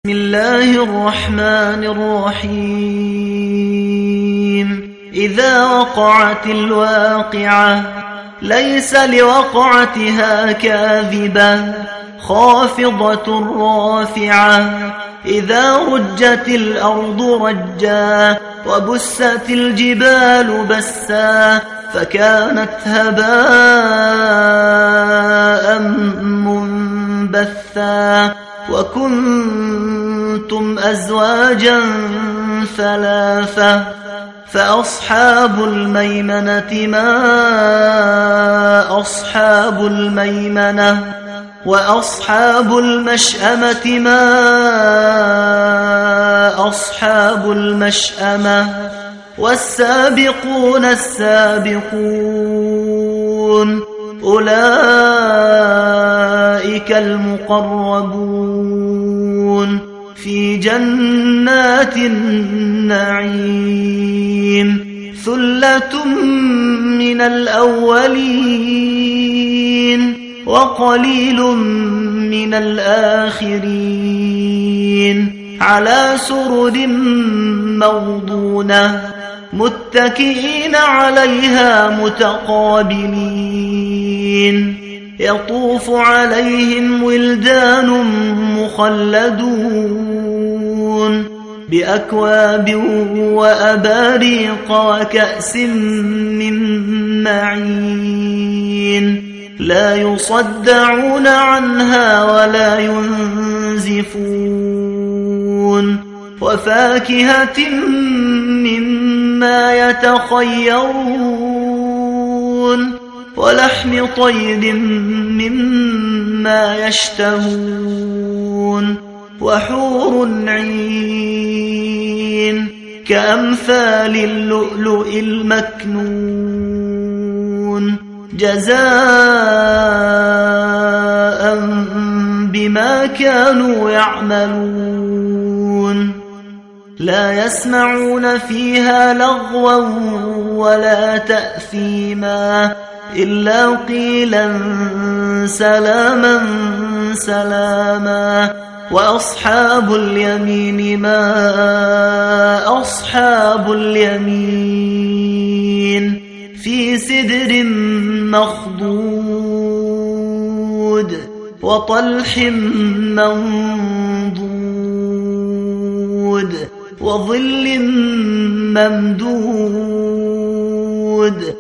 بسم الله الرحمن الرحيم. إذا وقعت الواقعة ليس لوقعتها كاذبة خافضة رافعة. إذا رجت الأرض رجا وبست الجبال بسا فكانت هباء منبثا. وكنتم أزواجا ثلاثة فأصحاب الميمنة ما أصحاب الميمنة وأصحاب المشأمة ما أصحاب المشأمة. والسابقون السابقون أولئك المقربون في جنات النعيم. ثلة من الأولين وقليل من الآخرين. على سرر موضونة متكئين عليها متقابلين. يطوف عليهم ولدان مخلدون بأكواب وأباريق وكأس من معين. لا يصدعون عنها ولا ينزفون. وفاكهة مما يتخيرون ولحم طير مما يشتهون. وحور عين كأمثال اللؤلؤ المكنون جزاء بما كانوا يعملون. لا يسمعون فيها لغوا ولا تأثيما إلا قيلا سلاما سلاما. وأصحاب اليمين ما أصحاب اليمين في سدر مخضود وطلح منضود وظل ممدود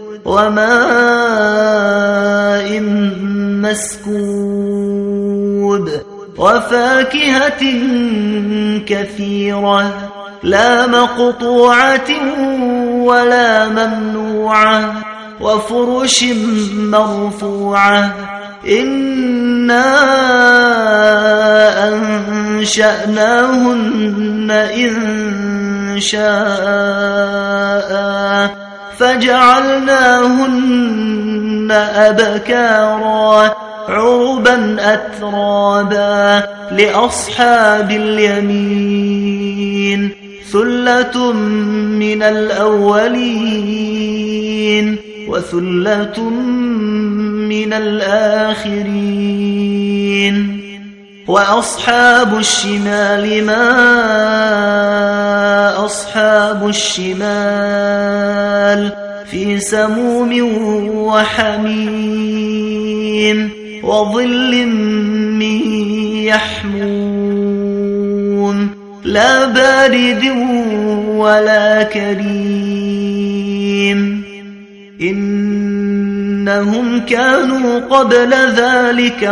وماء مسكوب. وفاكهة كثيرة لا مقطوعة ولا ممنوعة. وفرش مرفوعة إنا أنشأناهن إن شاء فجعلناهن أبكارا عربا أترابا لأصحاب اليمين. ثلة من الأولين وثلة من الآخرين. وأصحاب الشمال ما أصحاب الشمال في سموم وحميم وظل من يحموم لا بارد ولا كريم. إنهم كانوا قبل ذلك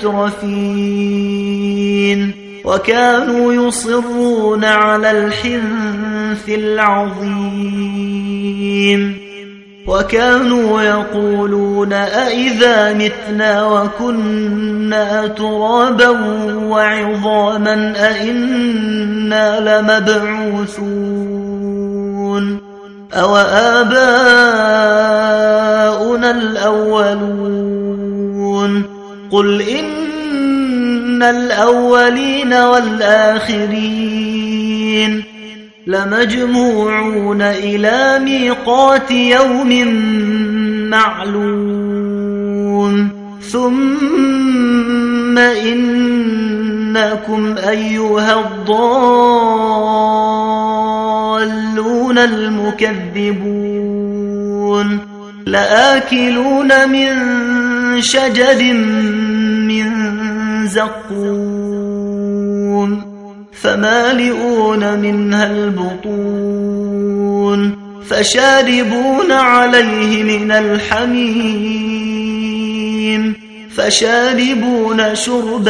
مترفين وكانوا يصرون على الحنث العظيم. وكانوا يقولون أئذا متنا وكنا ترابا وعظاما أئنا لمبعوثون أو آباؤنا الأولون. قل إن الأولين والآخرين لمجموعون إلى ميقات يوم معلوم. ثم إن إنكم أيها الضالون المكذبون لآكلون من شجر من زقوم فمالئون منها البطون فشاربون عليه من الحميم فشاربون شرب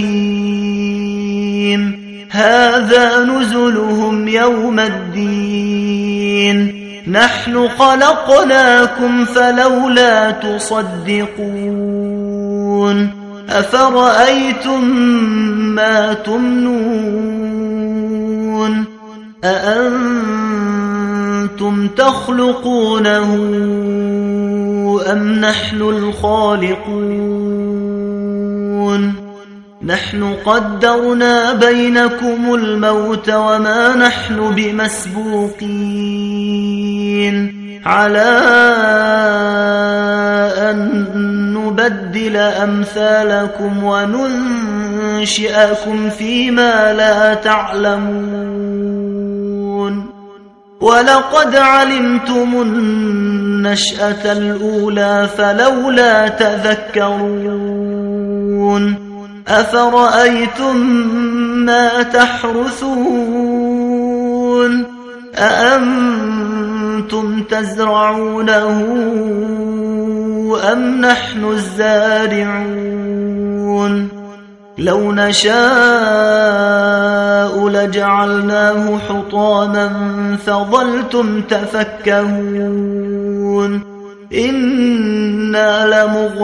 الهيم هذا نزلهم يوم الدين نحن خلقناكم فلولا تصدقون أفرأيتم ما تمنون أأنتم تخلقونه أم نحن الخالقون نحن قدرنا بينكم الموت وما نحن بمسبوقين على أن نبدل أمثالكم وننشئكم فيما لا تعلمون ولقد علمتم النشأة الأولى فلولا تذكرون أفرأيتم ما تحرثون أأنتم تزرعونه أم نحن الزارعون لو نشاء لجعلناه حطاما فظلتم تفكهون إنا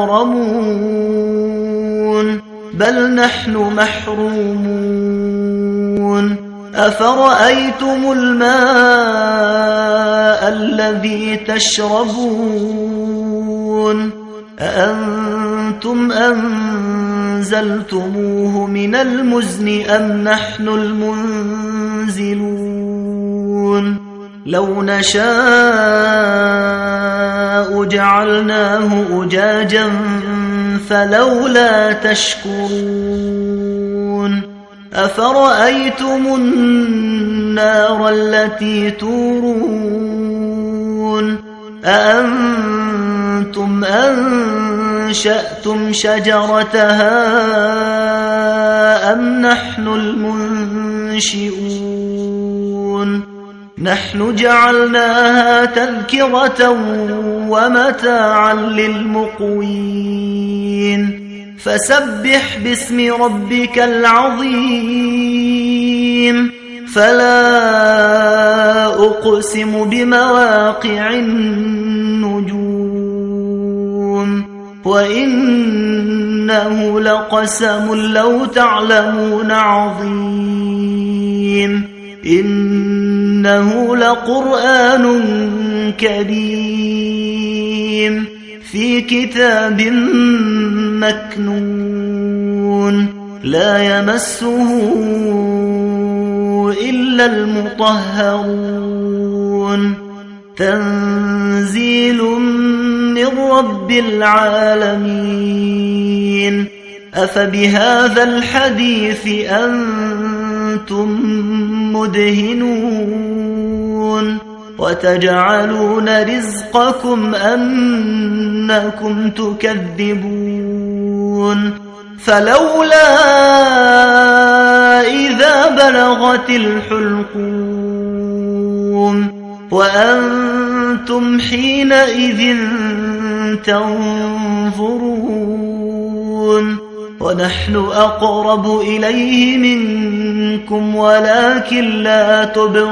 لمغرمون بل نحن محرومون أفرأيتم الماء الذي تشربون أأنتم أنزلتموه من المزن أم نحن المنزلون لو نشاء جعلناه أجاجا فلولا تشكرون أفرأيتم النار التي تورون أأنتم أنشأتم شجرتها أم نحن المنشئون نحن جعلناها تذكرة ومتاعا للمقوين فسبح باسم ربك العظيم فلا أقسم بمواقع النجوم وإنه لقسم لو تعلمون عظيم إنه لقرآن كريم في كتاب مكنون لا يمسه إلا المطهرون تنزيل من رب العالمين أفبهذا الحديث أنتم مدهنون وتجعلون رزقكم أنكم تكذبون فلولا إذا بلغت الحلقوم وأنتم حينئذ تنظرون ونحن أقرب إليه منكم ولكن لا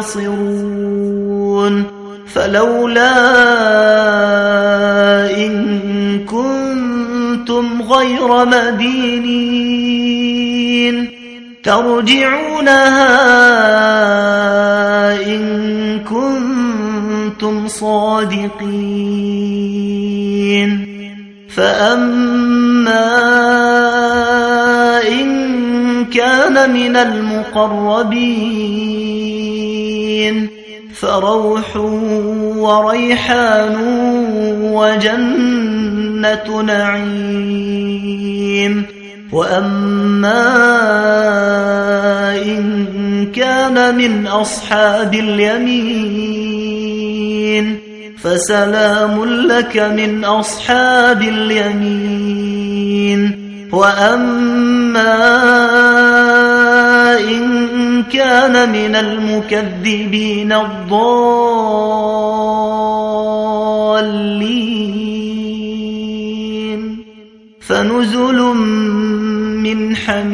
تبصرون فلولا إن كنتم غير مدينين ترجعونها إن كنتم صادقين فأما إن كان من المقربين فروح وريحان وجنة نعيم وأما إن كان من أصحاب اليمين فسلام لك من أصحاب اليمين. وأما إن كان من المكذبين الضالين فنزل من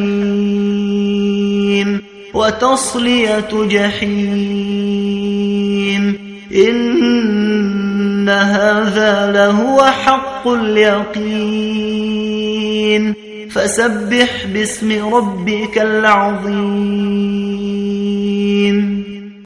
حميم وتصلية جحيم. إن هذا لهو حق اليقين. فسبح باسم ربك العظيم.